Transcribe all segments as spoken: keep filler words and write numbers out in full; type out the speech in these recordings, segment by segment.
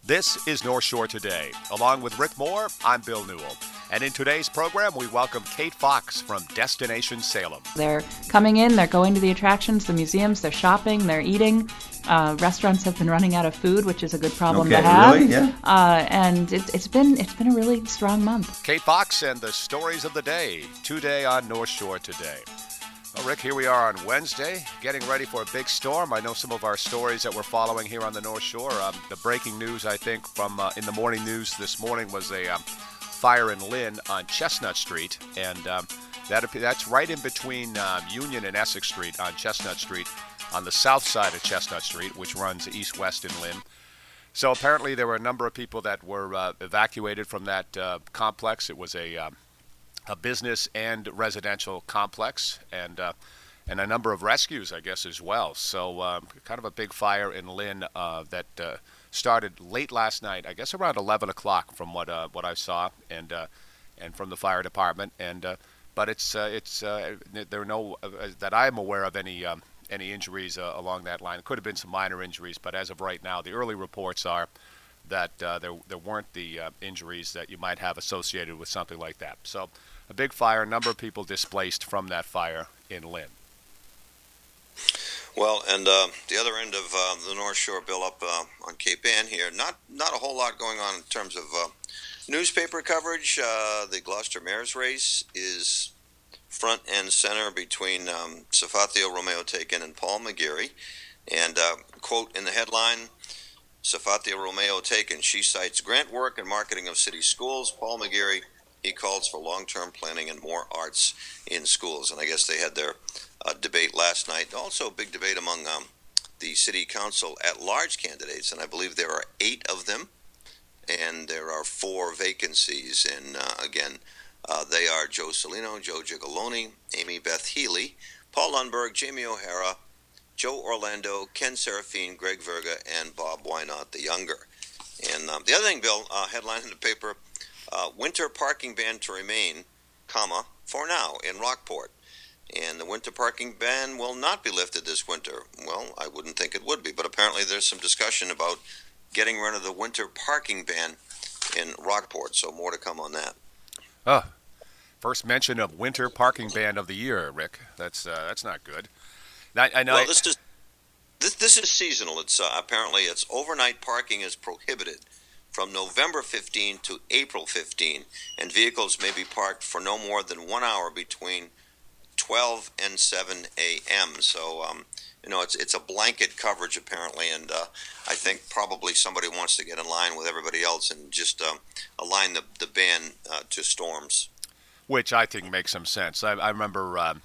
This is North Shore Today. Along with Rick Moore, I'm Bill Newell. And in today's program, we welcome Kate Fox from Destination Salem. They're coming in, they're going to the attractions, the museums, they're shopping, they're eating. Uh, restaurants have been running out of food, which is a good problem okay, to have. Really? Yeah. Uh, and it, it's been it's been a really strong month. Kate Fox and the stories of the day, today on North Shore Today. Well, Rick, here we are on Wednesday, getting ready for a big storm. I know some of our stories that we're following here on the North Shore. Um, the breaking news, I think, from uh, in the morning news this morning was a um, fire in Lynn on Chestnut Street, and um, that that's right in between um, Union and Essex Street on Chestnut Street, on the south side of Chestnut Street, which runs east-west in Lynn. So apparently there were a number of people that were uh, evacuated from that uh, complex. It was a um, a business and residential complex, and uh, and a number of rescues, I guess, as well. So um, kind of a big fire in Lynn uh, that uh, started late last night, I guess around eleven o'clock from what uh, what I saw, and uh, and from the fire department. And uh, but it's uh, it's uh, there are no uh, that I'm aware of any um, any injuries uh, along that line. It could have been some minor injuries, but as of right now, the early reports are that uh, there there weren't the uh, injuries that you might have associated with something like that. So a big fire, a number of people displaced from that fire in Lynn. Well, and uh, the other end of uh, the North Shore, Bill, up uh, on Cape Ann here, not not a whole lot going on in terms of uh, newspaper coverage. Uh, the Gloucester Mayor's race is front and center between um, Safatio Romeo Taken and Paul McGarry. And, uh, quote in the headline, Safatio Romeo Taken, she cites grant work and marketing of city schools. Paul McGarry, he calls for long-term planning and more arts in schools. And I guess they had their uh, debate last night. Also a big debate among um, the city council at-large candidates, and I believe there are eight of them, and there are four vacancies. And uh, again, uh, they are Joe Salino, Joe Gigoloni, Amy Beth Healy, Paul Lundberg, Jamie O'Hara, Joe Orlando, Ken Serafine, Greg Verga, and Bob Wynot the Younger. And um, the other thing, Bill, uh, headline in the paper, uh, winter parking ban to remain, comma, for now in Rockport. And the winter parking ban will not be lifted this winter. Well, I wouldn't think it would be, but apparently there's some discussion about getting rid of the winter parking ban in Rockport, so more to come on that. Oh, first mention of winter parking ban of the year, Rick. That's uh, that's not good. I, I know. Well, I, this is this this is seasonal. It's uh, apparently it's overnight parking is prohibited from November fifteenth to April fifteenth, and vehicles may be parked for no more than one hour between twelve and seven a.m. So, um, you know, it's it's a blanket coverage apparently, and uh, I think probably somebody wants to get in line with everybody else and just um, align the the ban uh, to storms. Which I think makes some sense. I, I remember um,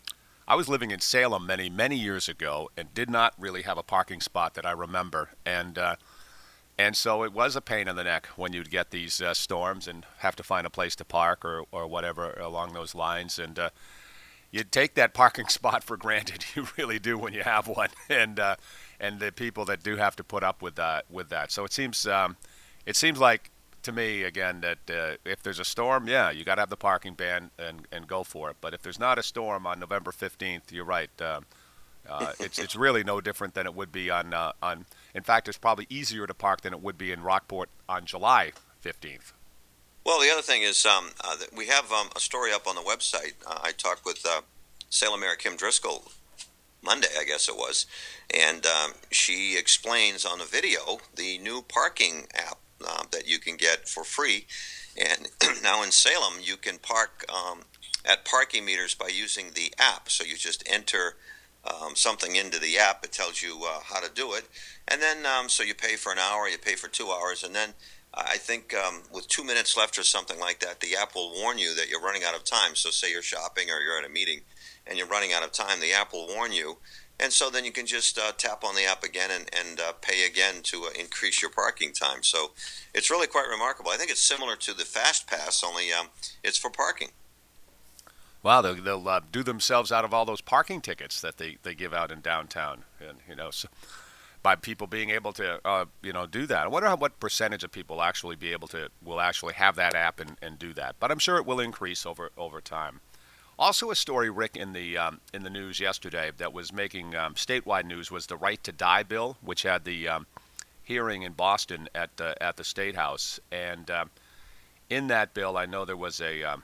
I was living in Salem many many years ago and did not really have a parking spot that I remember, and uh, and so it was a pain in the neck when you'd get these uh, storms and have to find a place to park or or whatever along those lines, and uh, you take that parking spot for granted. You really do when you have one, and uh, and the people that do have to put up with that with that. So it seems um, it seems like to me again that uh, if there's a storm, yeah, you got to have the parking ban and, and go for it. But if there's not a storm on November fifteenth, you're right. Uh, uh, it's it's really no different than it would be on uh, on. In fact, it's probably easier to park than it would be in Rockport on July fifteenth. Well, the other thing is um, uh, we have um, a story up on the website. Uh, I talked with uh, Salem Mayor Kim Driscoll Monday, I guess it was, and um, she explains on a video the new parking app uh, that you can get for free. And now in Salem, you can park um, at parking meters by using the app. So you just enter um, something into the app. It tells you uh, how to do it. And then um, so you pay for an hour, you pay for two hours, and then I think um, with two minutes left or something like that, the app will warn you that you're running out of time. So say you're shopping or you're at a meeting and you're running out of time, the app will warn you. And so then you can just uh, tap on the app again and, and uh, pay again to uh, increase your parking time. So it's really quite remarkable. I think it's similar to the Fast Pass, only um, it's for parking. Wow, they'll, they'll uh, do themselves out of all those parking tickets that they, they give out in downtown. And, you know, so by people being able to, uh, you know, do that. I wonder how, what percentage of people actually be able to, will actually have that app and, and do that. But I'm sure it will increase over, over time. Also, a story, Rick, in the um, in the news yesterday that was making um, statewide news was the Right to Die bill, which had the um, hearing in Boston at the at the State House, and uh, in that bill, I know there was a um,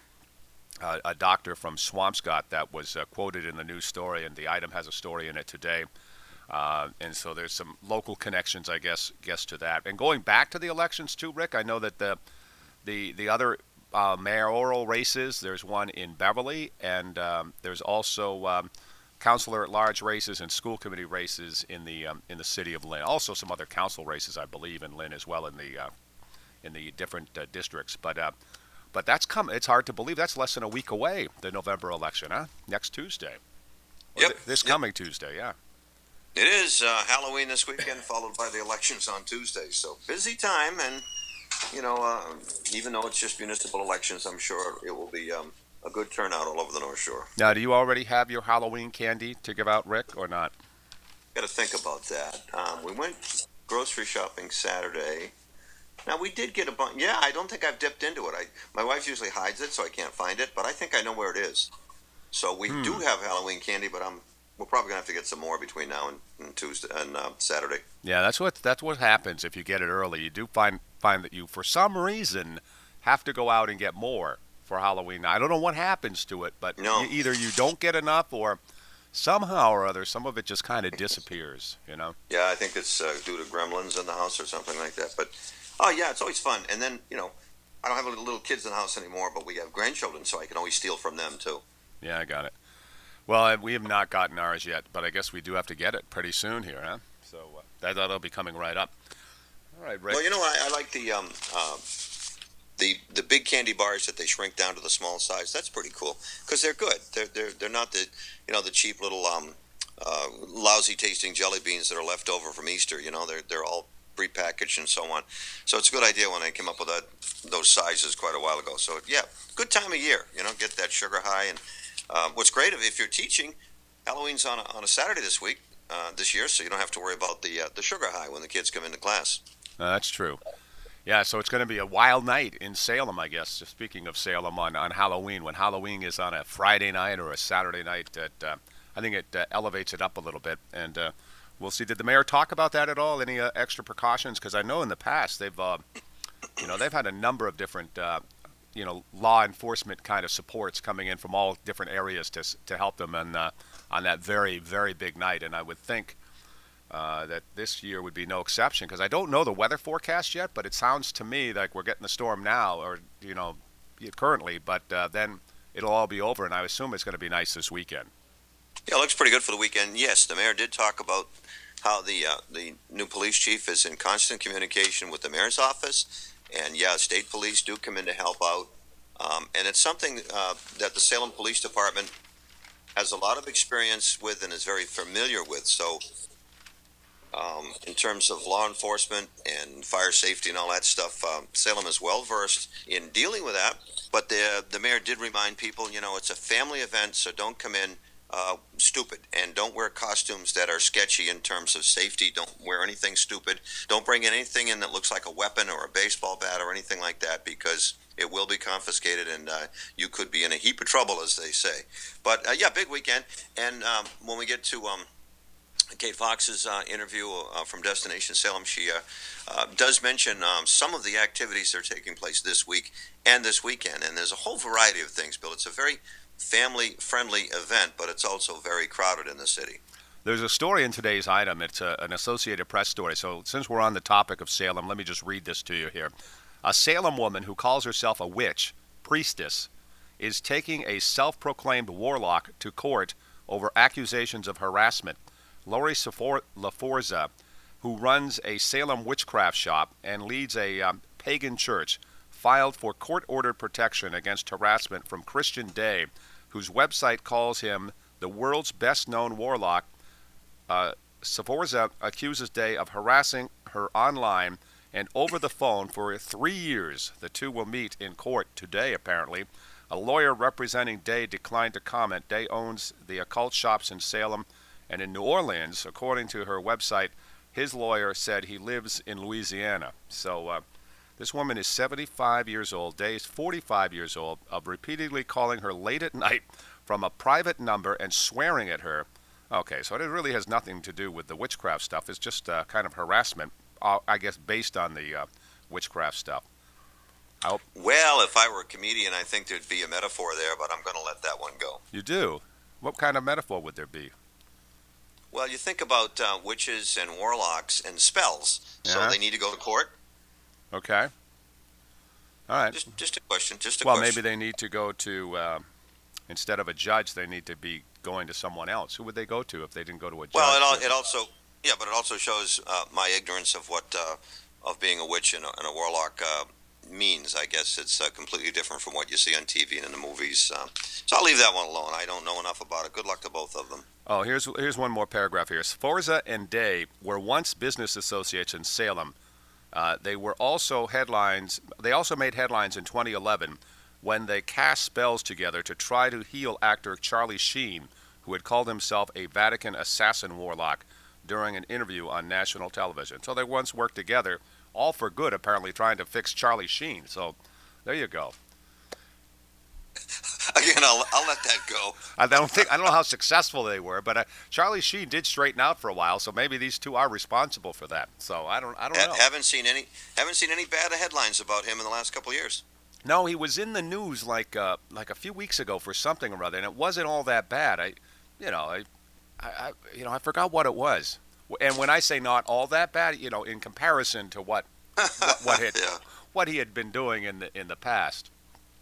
a, a doctor from Swampscott that was uh, quoted in the news story, and the item has a story in it today. Uh, and so there's some local connections, I guess, guess to that. And going back to the elections too, Rick, I know that the the the other uh, mayoral races, there's one in Beverly, and um, there's also um, councilor at large races and school committee races in the um, in the city of Lynn. Also some other council races, I believe, in Lynn as well in the uh, in the different uh, districts. But uh, but that's come. It's hard to believe that's less than a week away, the November election, huh? Next Tuesday. Or Yep. th- this yep. coming Tuesday, yeah. It is uh, Halloween this weekend, followed by the elections on Tuesday. So busy time, and you know, uh, even though it's just municipal elections, I'm sure it will be um, a good turnout all over the North Shore. Now, do you already have your Halloween candy to give out, Rick, or not? Got to think about that. Um, we went grocery shopping Saturday. Now we did get a bunch. Yeah, I don't think I've dipped into it. I my wife usually hides it, so I can't find it. But I think I know where it is. So we Hmm. do have Halloween candy, but I'm we're probably gonna have to get some more between now and, and Tuesday and uh, Saturday. Yeah, that's what that's what happens if you get it early. You do find find that you, for some reason, have to go out and get more for Halloween. I don't know what happens to it, but No. you, either you don't get enough, or somehow or other, some of it just kind of disappears. You know. Yeah, I think it's uh, due to gremlins in the house or something like that. But oh yeah, it's always fun. And then you know, I don't have little little kids in the house anymore, but we have grandchildren, so I can always steal from them too. Yeah, I got it. Well, we have not gotten ours yet, but I guess we do have to get it pretty soon here, huh? So uh, that, that'll be coming right up. All right, Rick. Well, you know, I, I like the um, uh, the the big candy bars that they shrink down to the small size. That's pretty cool because they're good. They're they're they're not the you know the cheap little um, uh, lousy tasting jelly beans that are left over from Easter. You know, they're they're all prepackaged and so on. So it's a good idea when they came up with that those sizes quite a while ago. So yeah, good time of year. You know, get that sugar high. And uh, what's great if you're teaching, Halloween's on a, on a Saturday this week uh, this year, so you don't have to worry about the uh, the sugar high when the kids come into class. Uh, that's true. Yeah, so it's going to be a wild night in Salem, I guess. Just speaking of Salem, on, on Halloween, when Halloween is on a Friday night or a Saturday night, that uh, I think it uh, elevates it up a little bit. And uh, we'll see. Did the mayor talk about that at all? Any uh, extra precautions? Because I know in the past they've, uh, you know, they've had a number of different, uh, you know, law enforcement kind of supports coming in from all different areas to to help them on uh, on that very very big night. And I would think. Uh, that this year would be no exception, because I don't know the weather forecast yet, but it sounds to me like we're getting the storm now, or you know, currently. But uh, then it'll all be over, and I assume it's going to be nice this weekend. Yeah, it looks pretty good for the weekend. Yes, the mayor did talk about how the uh, the new police chief is in constant communication with the mayor's office, and yeah, state police do come in to help out, um, and it's something uh, that the Salem Police Department has a lot of experience with and is very familiar with. So. Um, in terms of law enforcement and fire safety and all that stuff, um, Salem is well versed in dealing with that. But the the mayor did remind people, you know, it's a family event, so don't come in uh, stupid, and don't wear costumes that are sketchy in terms of safety. Don't wear anything stupid. Don't bring in anything in that looks like a weapon or a baseball bat or anything like that, because it will be confiscated, and uh, you could be in a heap of trouble, as they say. But uh, yeah, big weekend, and um, when we get to um, Kate Fox's uh, interview uh, from Destination Salem, she uh, uh, does mention um, some of the activities that are taking place this week and this weekend. And there's a whole variety of things, Bill. It's a very family-friendly event, but it's also very crowded in the city. There's a story in today's item. It's a, an Associated Press story. So since we're on the topic of Salem, let me just read this to you here. A Salem woman who calls herself a witch, priestess, is taking a self-proclaimed warlock to court over accusations of harassment. Lori LaForza, who runs a Salem witchcraft shop and leads a um, pagan church, filed for court-ordered protection against harassment from Christian Day, whose website calls him the world's best-known warlock. Uh, Sforza accuses Day of harassing her online and over the phone for three years. The two will meet in court today, apparently. A lawyer representing Day declined to comment. Day owns the occult shops in Salem and in New Orleans. According to her website, his lawyer said he lives in Louisiana. So uh, this woman is seventy-five years old. Day is forty-five years old, of repeatedly calling her late at night from a private number and swearing at her. Okay, so it really has nothing to do with the witchcraft stuff. It's just uh, kind of harassment uh, I guess, based on the uh, witchcraft stuff. I hope. Well, if I were a comedian, I think there'd be a metaphor there, but I'm going to let that one go. You do? What kind of metaphor would there be? Well, you think about uh, witches and warlocks and spells, so Yeah. they need to go to court. Okay. All right. Just, just a question. Just a Well, question. maybe they need to go to, uh, instead of a judge, they need to be going to someone else. Who would they go to if they didn't go to a judge? Well, it, al- it also, yeah, but it also shows uh, my ignorance of what uh, of being a witch and a, and a warlock uh, means. I guess it's uh, completely different from what you see on T V and in the movies. Uh, so I'll leave that one alone. I don't know enough about it. Good luck to both of them. Oh, here's here's one more paragraph here. Sforza and Day were once business associates in Salem. Uh, they were also headlines. They also made headlines in twenty eleven when they cast spells together to try to heal actor Charlie Sheen, who had called himself a Vatican assassin warlock during an interview on national television. So they once worked together, all for good, apparently trying to fix Charlie Sheen. So there you go. Again, I'll, I'll let that go. I don't think I don't know how successful they were, but uh, Charlie Sheen did straighten out for a while, so maybe these two are responsible for that. So I don't I don't know. Ha- haven't seen any haven't seen any bad headlines about him in the last couple of years. No, he was in the news like uh, like a few weeks ago for something or other, and it wasn't all that bad. I, you know, I, I, I you know I forgot what it was. And when I say not all that bad, you know, in comparison to what what, what had Yeah. what he had been doing in the in the past.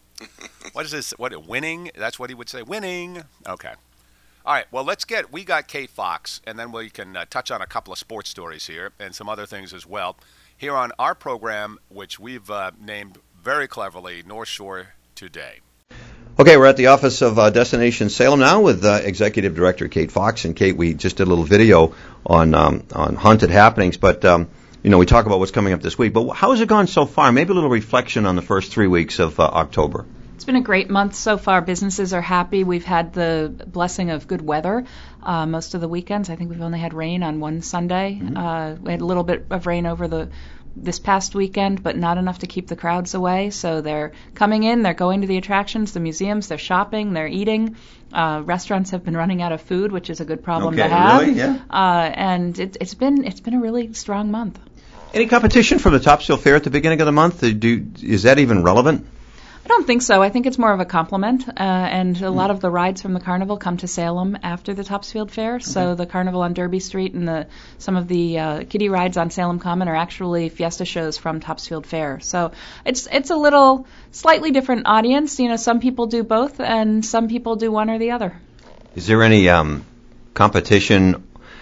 What is this? What winning? That's what he would say. Winning. Okay. All right. Well, let's get. We got Kate Fox, and then we can uh, touch on a couple of sports stories here and some other things as well. Here on our program, which we've uh, named very cleverly North Shore Today. Okay, we're at the office of uh, Destination Salem now with uh, Executive Director Kate Fox. And Kate, we just did a little video on um, on haunted happenings, but um, you know we talk about what's coming up this week. But how has it gone so far? Maybe a little reflection on the first three weeks of uh, October. It's been a great month so far. Businesses are happy. We've had the blessing of good weather uh, most of the weekends. I think we've only had rain on one Sunday. Mm-hmm. Uh, we had a little bit of rain over the this past weekend, but not enough to keep the crowds away. So they're coming in, they're going to the attractions, the museums, they're shopping, they're eating. Uh, restaurants have been running out of food, which is a good problem okay, to have. Really? Yeah. Uh, and it, it's been it's been a really strong month. Any competition from the Topsfield Fair at the beginning of the month? Do, is that even relevant? I don't think so. I think it's more of a compliment, uh, and a lot of the rides from the carnival come to Salem after the Topsfield Fair. Okay. So the carnival on Derby Street and the some of the uh, kiddie rides on Salem Common are actually fiesta shows from Topsfield Fair. So it's it's a little slightly different audience. You know, some people do both, and some people do one or the other. Is there any um, competition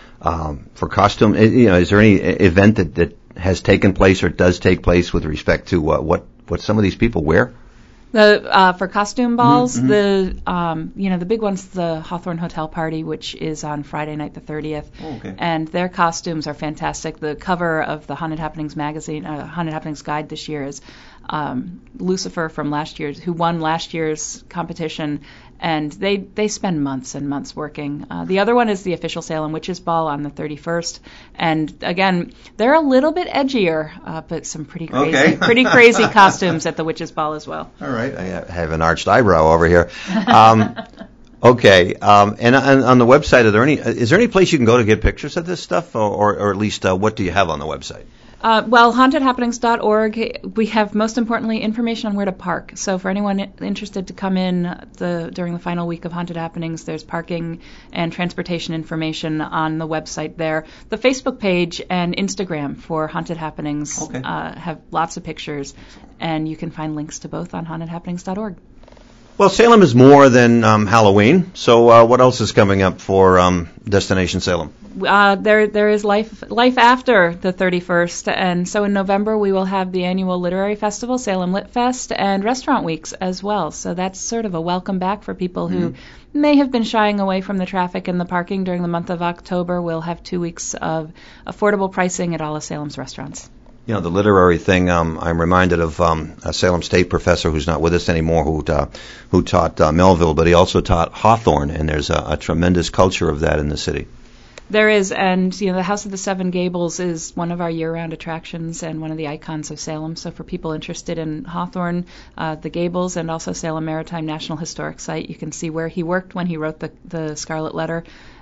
um, for costume? You know, is there any event that, that has taken place or does take place with respect to uh, what what some of these people wear? The uh, for costume balls, mm-hmm. the um, you know the big one's the Hawthorne Hotel Party, which is on Friday night the thirtieth, oh, okay. and their costumes are fantastic. The cover of the Haunted Happenings magazine, uh, Haunted Happenings Guide this year is um, Lucifer from last year's, who won last year's competition, and they they spend months and months working. Uh, the other one is the official Salem Witches Ball on the thirty-first, and again they're a little bit edgier, uh, but some pretty crazy, okay. pretty crazy costumes at the Witches Ball as well. All right, I have an arched eyebrow over here. Um, okay, um, and on, on the website, are there any? Is there any place you can go to get pictures of this stuff, or, or, or at least uh, what do you have on the website? Uh, well, haunted happenings dot org, we have, most importantly, information on where to park. So for anyone interested to come in the during the final week of Haunted Happenings, there's parking and transportation information on the website there. The Facebook page and Instagram for Haunted Happenings okay. uh, have lots of pictures, and you can find links to both on haunted happenings dot org. Well, Salem is more than um, Halloween, so uh, what else is coming up for um, Destination Salem? Uh, there, there is life, life after the thirty-first, and so in November we will have the annual literary festival, Salem Lit Fest, and restaurant weeks as well. So that's sort of a welcome back for people who mm-hmm. may have been shying away from the traffic and the parking during the month of October. We'll have two weeks of affordable pricing at all of Salem's restaurants. You know, the literary thing, um, I'm reminded of um, a Salem State professor who's not with us anymore who uh, who taught uh, Melville, but he also taught Hawthorne, and there's a, a tremendous culture of that in the city. There is, and you know, the House of the Seven Gables is one of our year-round attractions and one of the icons of Salem. So for people interested in Hawthorne, uh, the Gables, and also Salem Maritime National Historic Site, you can see where he worked when he wrote the, the Scarlet Letter.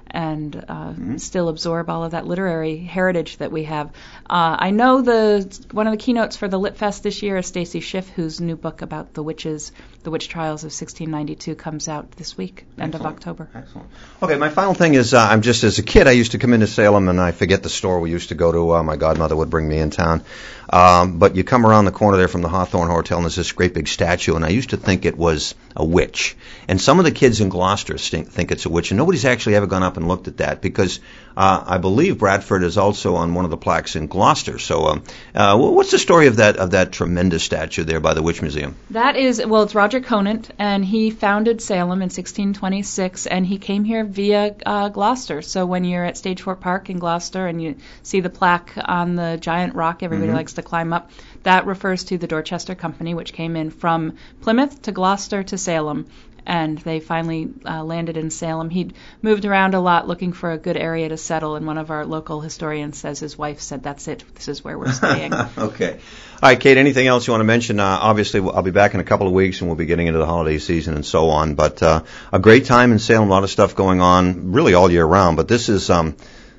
and uh, mm-hmm. still absorb all of that literary heritage that we have. Uh, I know the one of the keynotes for the Lit Fest this year is Stacy Schiff, whose new book about the witches, the witch trials of sixteen ninety-two, comes out this week, end Excellent. of October. Excellent. Okay, my final thing is, uh, I'm just as a kid, I used to come into Salem, and I forget the store we used to go to. Uh, my godmother would bring me in town. Um, but you come around the corner there from the Hawthorne Hotel, and there's this great big statue, and I used to think it was a witch. And some of the kids in Gloucester think, think it's a witch, and nobody's actually ever gone up and looked at that, because uh, I believe Bradford is also on one of the plaques in Gloucester. So um, uh, what's the story of that of that tremendous statue there by the Witch Museum? That is, well, it's Roger Conant, and he founded Salem in sixteen twenty-six, and he came here via uh, Gloucester. So when you're at Stagefort Park in Gloucester and you see the plaque on the giant rock everybody mm-hmm. likes to climb up, that refers to the Dorchester Company, which came in from Plymouth to Gloucester to Salem, and they finally uh, landed in Salem. He'd moved around a lot looking for a good area to settle, and one of our local historians says his wife said, "That's it, this is where we're staying." Okay. All right, Kate, anything else you want to mention? Uh, obviously, I'll be back in a couple of weeks, and we'll be getting into the holiday season and so on, but uh, a great time in Salem, a lot of stuff going on really all year round, but this is um,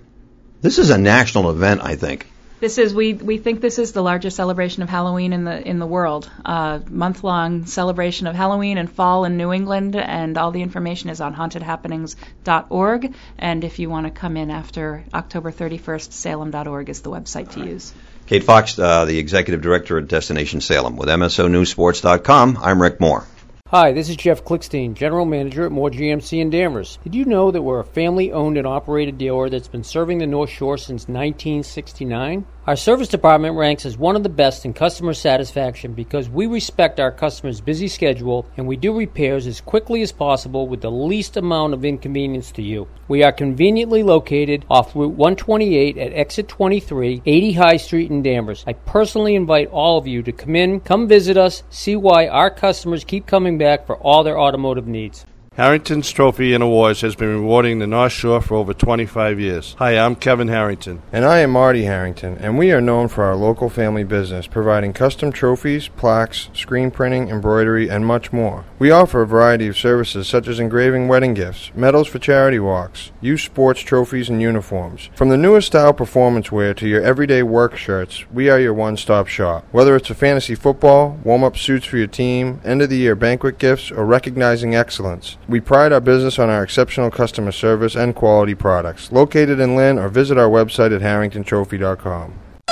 this is a national event, I think. This is we we think this is the largest celebration of Halloween in the in the world. Uh, month-long celebration of Halloween and fall in New England, and all the information is on haunted happenings dot org. And if you want to come in after October thirty-first, salem dot org is the website to use. Kate Fox, uh, the executive director at Destination Salem, with M S O News Sports dot com. I'm Rick Moore. Hi, this is Jeff Klickstein, General Manager at Moore G M C in Danvers. Did you know that we're a family-owned and operated dealer that's been serving the North Shore since nineteen sixty-nine? Our service department ranks as one of the best in customer satisfaction because we respect our customers' busy schedule and we do repairs as quickly as possible with the least amount of inconvenience to you. We are conveniently located off Route one twenty-eight at exit twenty-three, eighty High Street in Danvers. I personally invite all of you to come in, come visit us, see why our customers keep coming back for all their automotive needs. Harrington's Trophy and Awards has been rewarding the North Shore for over twenty-five years. Hi, I'm Kevin Harrington. And I am Marty Harrington, and we are known for our local family business, providing custom trophies, plaques, screen printing, embroidery, and much more. We offer a variety of services such as engraving wedding gifts, medals for charity walks, youth sports trophies, and uniforms. From the newest style performance wear to your everyday work shirts, we are your one-stop shop. Whether it's a fantasy football, warm-up suits for your team, end-of-the-year banquet gifts, or recognizing excellence, we pride our business on our exceptional customer service and quality products. Located in Lynn, or visit our website at harrington trophy dot com.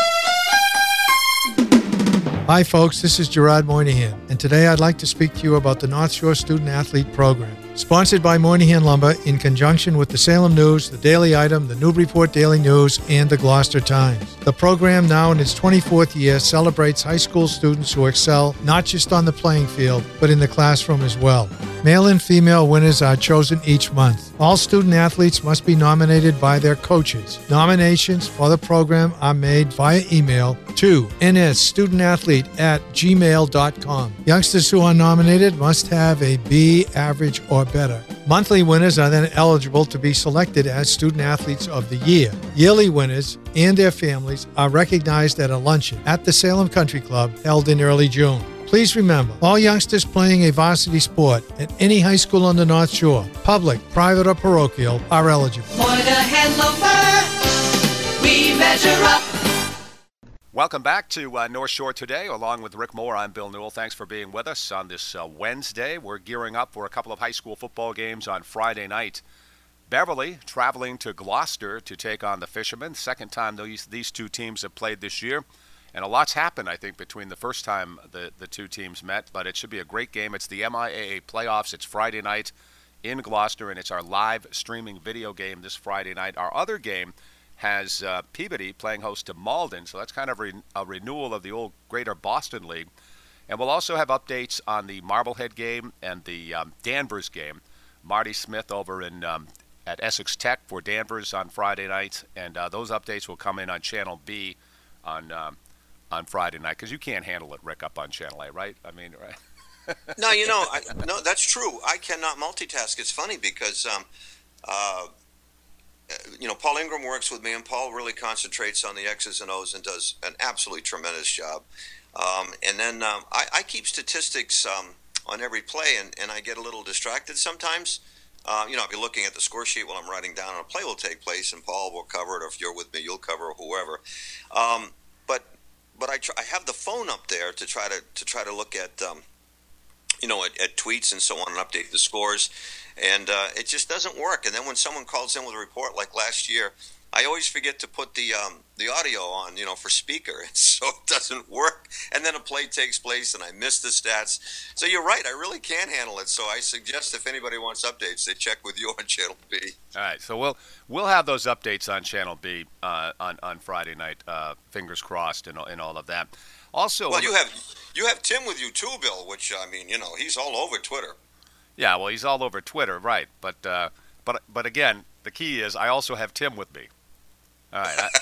Hi folks, this is Gerard Moynihan, and today I'd like to speak to you about the North Shore Student Athlete Program. Sponsored by Moynihan Lumber in conjunction with the Salem News, the Daily Item, the Newburyport Daily News, and the Gloucester Times. The program, now in its twenty-fourth year, celebrates high school students who excel not just on the playing field, but in the classroom as well. Male and female winners are chosen each month. All student athletes must be nominated by their coaches. Nominations for the program are made via email to n s student athlete at gmail dot com. Youngsters who are nominated must have a B average or better. Monthly winners are then eligible to be selected as Student Athletes of the Year. Yearly winners and their families are recognized at a luncheon at the Salem Country Club held in early June. Please remember, all youngsters playing a varsity sport at any high school on the North Shore, public, private, or parochial, are eligible. Moynihan Lumber, we measure up. Welcome back to uh, North Shore Today. Along with Rick Moore, I'm Bill Newell. Thanks for being with us on this uh, Wednesday. We're gearing up for a couple of high school football games on Friday night. Beverly traveling to Gloucester to take on the Fishermen. Second time these, these two teams have played this year. And a lot's happened, I think, between the first time the, the two teams met. But it should be a great game. It's the M I A A playoffs. It's Friday night in Gloucester, and it's our live streaming video game this Friday night. Our other game has uh, Peabody playing host to Malden, so that's kind of re- a renewal of the old Greater Boston League. And we'll also have updates on the Marblehead game and the um, Danvers game. Marty Smith over in um, at Essex Tech for Danvers on Friday night, and uh, those updates will come in on Channel B on um, on Friday night, because you can't handle it, Rick, up on Channel A, right? I mean, right? No, you know, I, no, that's true. I cannot multitask. It's funny because, um, uh, you know, Paul Ingram works with me, and Paul really concentrates on the X's and O's and does an absolutely tremendous job. Um, and then um, I, I keep statistics um, on every play, and, and I get a little distracted sometimes. Uh, you know, I'll be looking at the score sheet while I'm writing down, and a play will take place, and Paul will cover it, or if you're with me, you'll cover it, or whoever. Um, but but I, try, I have the phone up there to try to to try to look at um, you know at, at tweets and so on and update the scores, and uh, it just doesn't work. And then when someone calls in with a report like last year, I always forget to put the um, the audio on, you know, for speaker, so it doesn't work. And then a play takes place, and I miss the stats. So you're right, I really can't handle it. So I suggest if anybody wants updates, they check with you on Channel B. All right, so we'll we'll have those updates on Channel B uh, on on Friday night. Uh, fingers crossed, and and all of that. Also, well, you have you have Tim with you too, Bill. Which I mean, you know, he's all over Twitter. Yeah, well, he's all over Twitter, right? But uh, but but again, the key is I also have Tim with me. All right. I,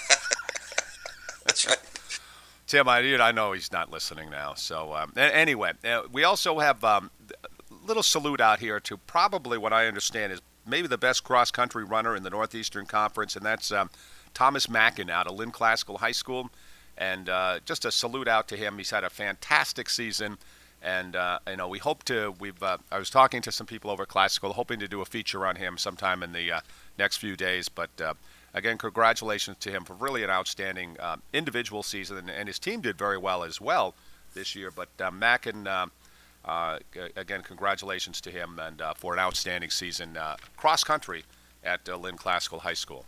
That's right. Tim, I, I know he's not listening now. So um, anyway, uh, we also have um, a little salute out here to probably what I understand is maybe the best cross-country runner in the Northeastern Conference, and that's um, Thomas Mackin out of Lynn Classical High School. And uh, just a salute out to him. He's had a fantastic season. And, uh, you know, we hope to, we've, uh, I was talking to some people over at Classical, hoping to do a feature on him sometime in the uh, next few days. But, uh, again, congratulations to him for really an outstanding uh, individual season. And, and his team did very well as well this year. But uh, Mackin, uh, uh, again, congratulations to him and uh, for an outstanding season uh, cross-country at uh, Lynn Classical High School.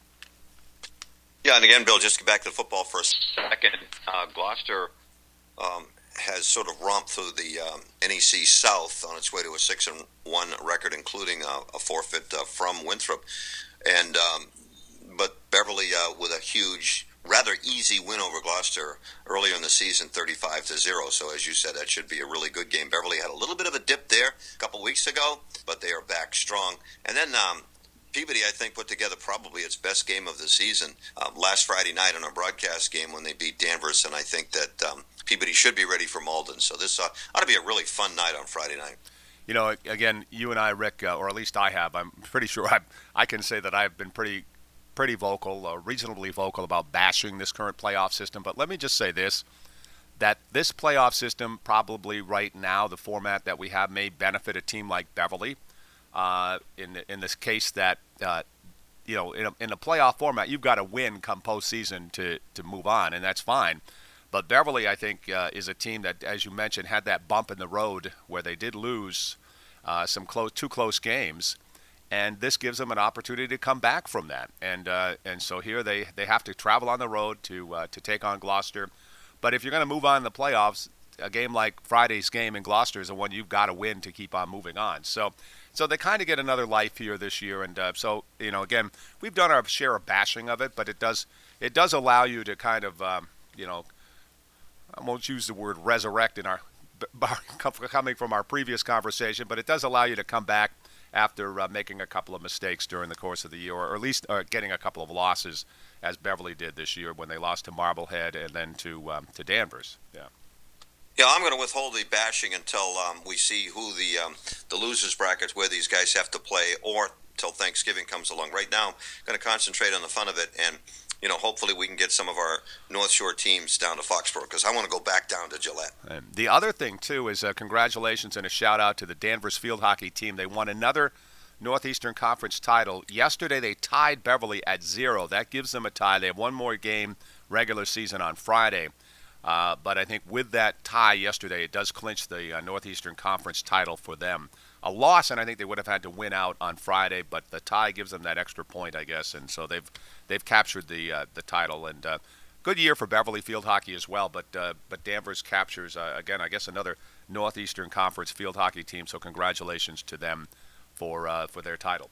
Yeah, and again, Bill, just to get back to the football for a second, uh, Gloucester um, has sort of romped through the um, N E C South on its way to a six and one record, including uh, a forfeit uh, from Winthrop, and um, but Beverly uh, with a huge, rather easy win over Gloucester earlier in the season, thirty-five to zero. So as you said, that should be a really good game. Beverly had a little bit of a dip there a couple weeks ago, but they are back strong. And then um, Peabody, I think, put together probably its best game of the season um, last Friday night on a broadcast game when they beat Danvers, and I think that um, Peabody should be ready for Malden. So this uh, ought to be a really fun night on Friday night. You know, again, you and I, Rick, uh, or at least I have, I'm pretty sure I I can say that I've been pretty pretty vocal, uh, reasonably vocal about bashing this current playoff system. But let me just say this, that this playoff system probably right now, the format that we have may benefit a team like Beverly. Uh, in in this case that, uh, you know, in a, in a playoff format, you've got to win come postseason to, to move on, and that's fine. But Beverly, I think, uh, is a team that, as you mentioned, had that bump in the road where they did lose uh, some close, two close games, and this gives them an opportunity to come back from that. And uh, and so here they, they have to travel on the road to uh, to take on Gloucester. But if you're going to move on in the playoffs, a game like Friday's game in Gloucester is the one you've got to win to keep on moving on. So. So they kind of get another life here this year, and uh, so you know, again, we've done our share of bashing of it, but it does it does allow you to kind of um, you know, I won't use the word resurrect in our coming from our previous conversation, but it does allow you to come back after uh, making a couple of mistakes during the course of the year, or at least uh, getting a couple of losses, as Beverly did this year when they lost to Marblehead and then to um, to Danvers. Yeah. Yeah, I'm going to withhold the bashing until um, we see who the um, the losers brackets, where these guys have to play, or till Thanksgiving comes along. Right now, I'm going to concentrate on the fun of it, and you know, hopefully we can get some of our North Shore teams down to Foxborough, because I want to go back down to Gillette. And the other thing too is uh, congratulations and a shout out to the Danvers field hockey team. They won another Northeastern Conference title yesterday. They tied Beverly at zero. That gives them a tie. They have one more game regular season on Friday. Uh, but I think with that tie yesterday, it does clinch the uh, Northeastern Conference title for them. A loss, and I think they would have had to win out on Friday, but the tie gives them that extra point, I guess, and so they've they've captured the uh, the title. And uh, good year for Beverly field hockey as well. But uh, but Danvers captures uh, again, I guess, another Northeastern Conference field hockey team. So congratulations to them for uh, for their title.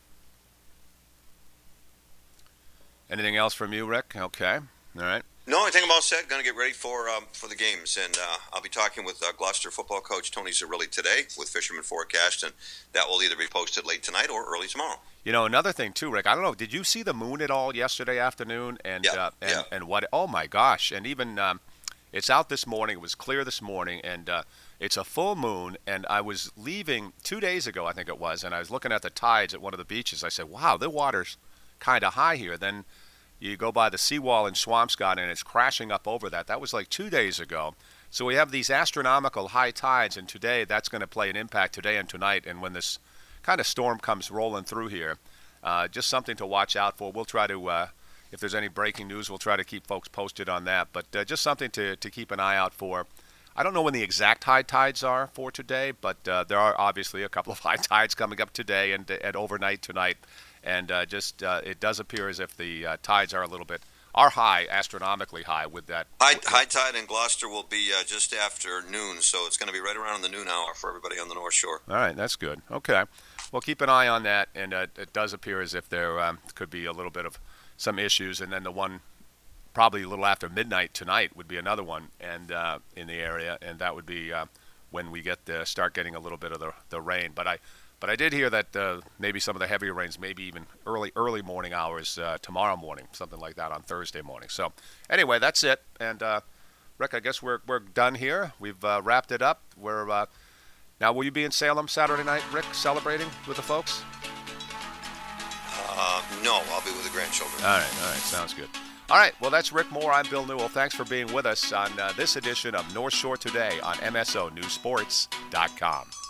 Anything else from you, Rick? Okay, all right. No, I think I'm all set. Going to get ready for um, for the games, and uh, I'll be talking with uh, Gloucester football coach Tony Zerilli today with Fisherman Forecast, and that will either be posted late tonight or early tomorrow. You know, another thing too, Rick. I don't know. Did you see the moon at all yesterday afternoon? And yeah, uh, and, yeah. and what? Oh my gosh! And even um, it's out this morning. It was clear this morning, and uh, it's a full moon. And I was leaving two days ago, I think it was, and I was looking at the tides at one of the beaches. I said, "Wow, the water's kind of high here." Then you go by the seawall in Swampscott, and it's crashing up over that. That was like two days ago. So we have these astronomical high tides, and today that's going to play an impact today and tonight. And when this kind of storm comes rolling through here. Uh, just something to watch out for. We'll try to, uh, if there's any breaking news, we'll try to keep folks posted on that. But uh, just something to, to keep an eye out for. I don't know when the exact high tides are for today, but uh, there are obviously a couple of high tides coming up today and, and overnight tonight. And uh, just uh, it does appear as if the uh, tides are a little bit, are high, astronomically high with that. High, high tide in Gloucester will be uh, just after noon, so it's going to be right around the noon hour for everybody on the North Shore. All right, that's good. Okay. Well, keep an eye on that, and uh, it does appear as if there um, could be a little bit of some issues, and then the one probably a little after midnight tonight would be another one, and uh, in the area, and that would be uh, when we get the, start getting a little bit of the, the rain. But I, but I did hear that uh, maybe some of the heavier rains, maybe even early early morning hours uh, tomorrow morning, something like that on Thursday morning. So anyway, that's it. And uh, Rick, I guess we're we're done here. We've uh, wrapped it up. We're uh, now. Will you be in Salem Saturday night, Rick, celebrating with the folks? Uh, no, I'll be with the grandchildren. All right, all right, sounds good. All right, well, that's Rick Moore. I'm Bill Newell. Thanks for being with us on uh, this edition of North Shore Today on M S O News Sports dot com.